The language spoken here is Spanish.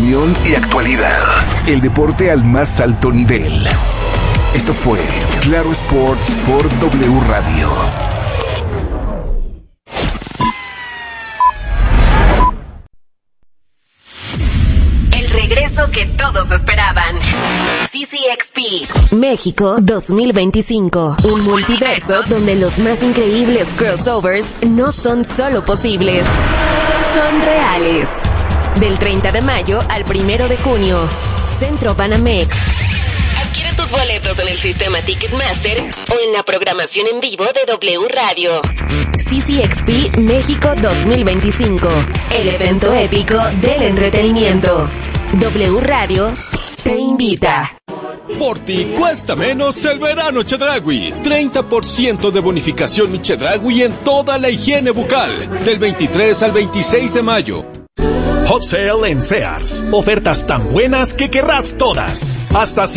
opinión y actualidad. El deporte al más alto nivel. Esto fue Claro Sports por W Radio. El regreso que todos esperaban. CCXP México 2025. Un multiverso donde los más increíbles crossovers no son solo posibles, son reales. Del 30 de mayo al 1 de junio. Centro Banamex. Adquiere tus boletos en el sistema Ticketmaster o en la programación en vivo de W Radio. CCXP México 2025. El evento épico del entretenimiento. W Radio te invita. Por ti cuesta menos el verano Chedraui. 30% de bonificación mi Chedraui en toda la higiene bucal. Del 23 al 26 de mayo. Hot Sale en Sears. Ofertas tan buenas que querrás todas. Hasta